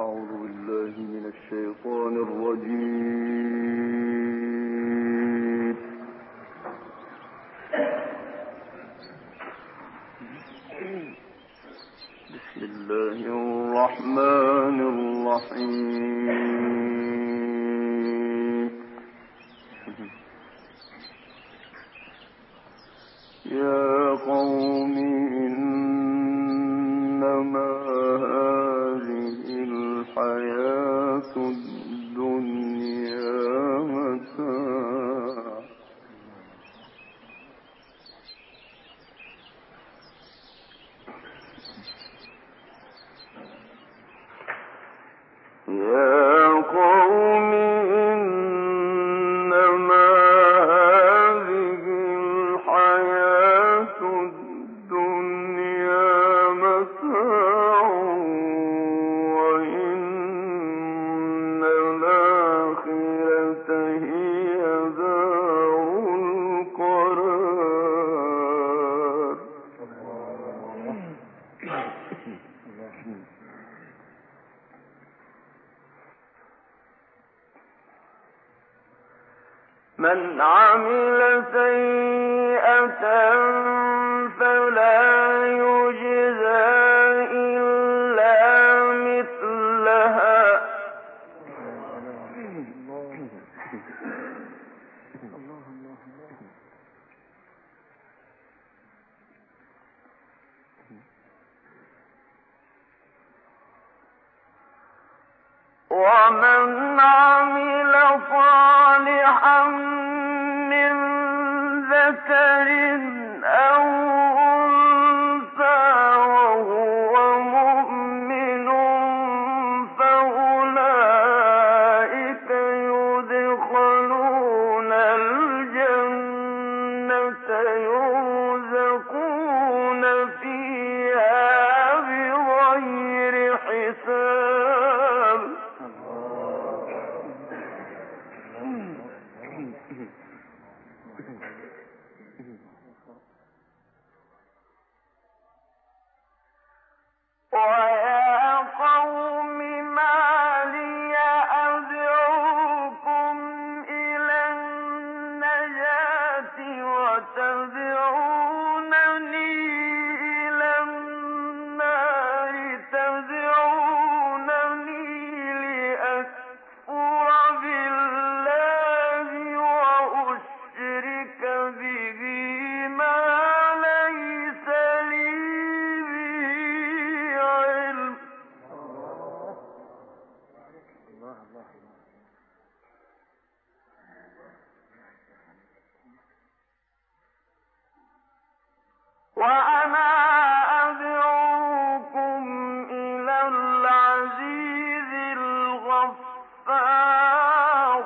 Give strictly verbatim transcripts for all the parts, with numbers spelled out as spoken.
أعوذ بالله من الشيطان الرجيم. بسم الله الرحمن الرحيم. يا قوم إنما هذه الحياة الدنيا متاع يا قوم إنما هذه الحياة الدنيا متاع وإن الآخرة هي دار القرار. من عمل سيئة فلا يجزى إلا مثلها ومن عمل صالحا من ذكر أو أنثى وهو مؤمن فأولئك يدخلون الجنة يرزقون فيها بغير حساب. ويا قوم ما لي أدعوكم إلى النجاة وتدعونني إلى النار تدعونني لأكفر بالله وأشرك به ما ليس لي به علم. وأنا أدعوكم إلى العزيز الغفار.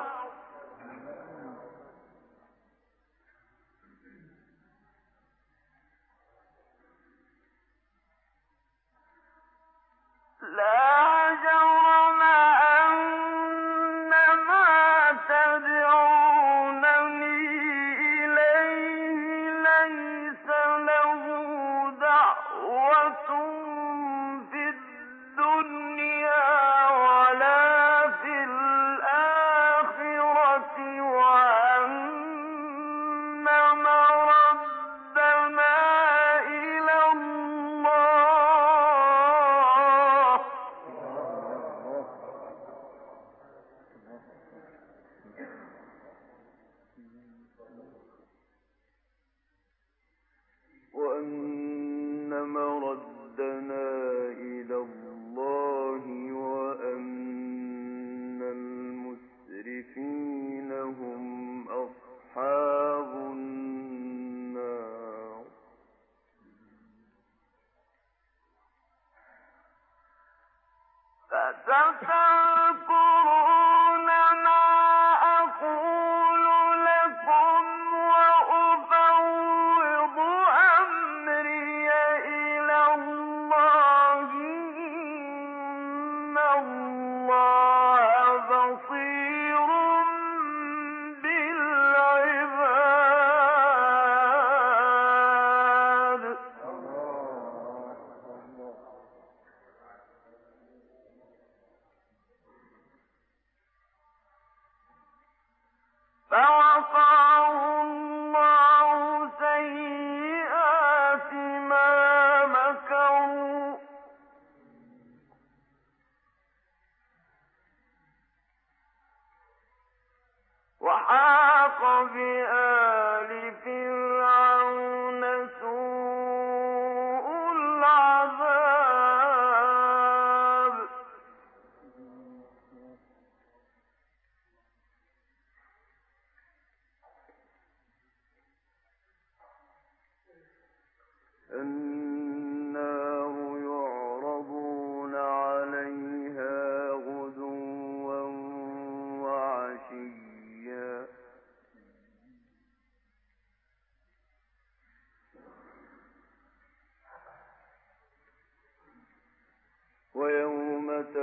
لا جرم أن ما تدعونني إليه ليس له دعوة في الدنيا ولا في الآخرة وأن مردنا إلى الله. وأن مردنا إلى الله وأن المسرفين هم أصحاب النار. فستذكرون ما أقول لكم وأفوض أمري إلى الله إن الله بصير بالعباد.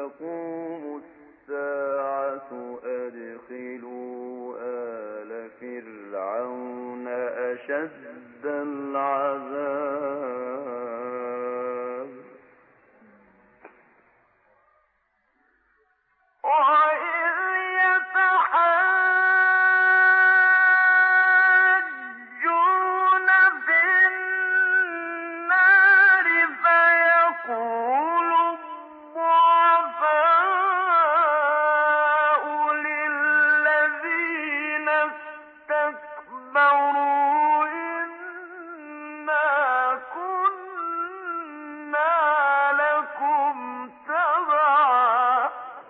تقوم الساعة أدخلوا آل فرعون أشد العذاب وإذ يتحاجون في النار فيقول الضعفاء للذين استكبروا إنا كنا لكم تبعا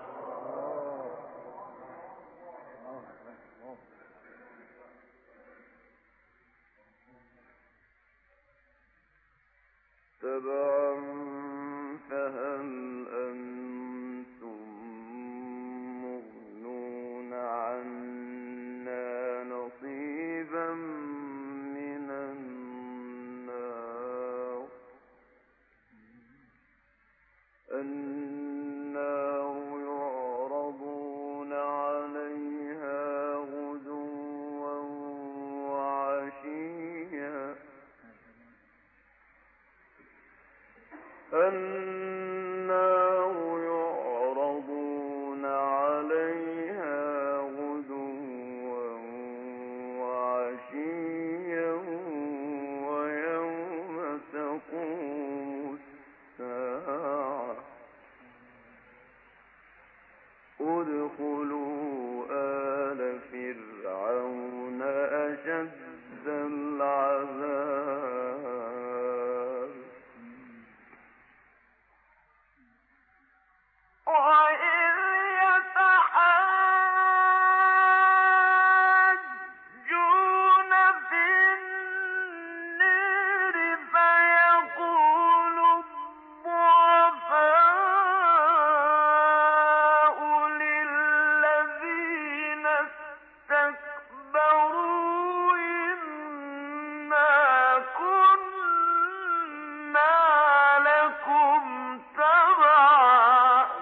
تبعا فهل أنتم مغنون عنا نصيبا من النار النار يعرضون عليها غدوا وعشيا النار يعرضون عليها غدوا وعشيا ويوم تقوم الساعة ادخلوا آل فرعون أشد العذاب وإذ يتحاجون في النار فيقول الضعفاء للذين استكبروا إنا كنا لكم تبعا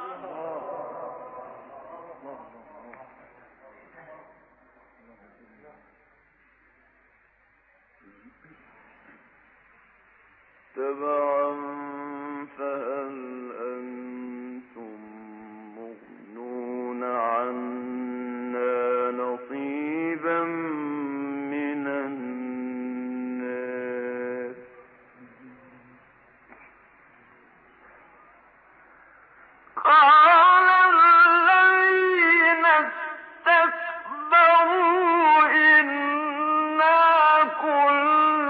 تبعا فهل أنتم مغنون عنا نصيبا من النار قال الذين استكبروا إنا كل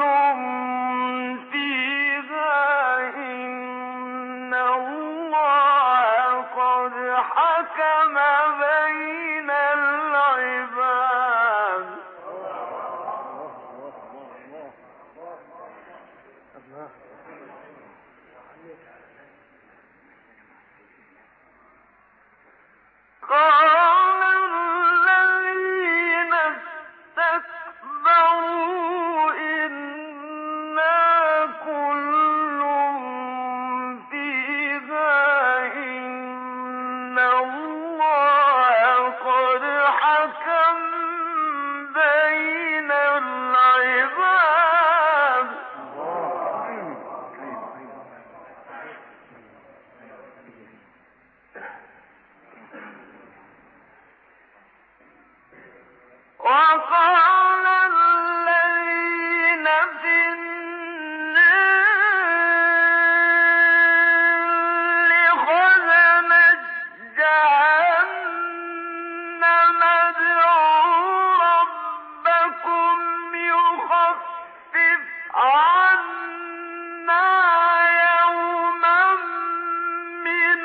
فيها إن الله قد حكم بين العباد قال الذين استكبروا إنا كل فيها إن الله قد حكم بين العباد وقال الذين في النار لخزنة جهنم ادعوا ربكم يخفف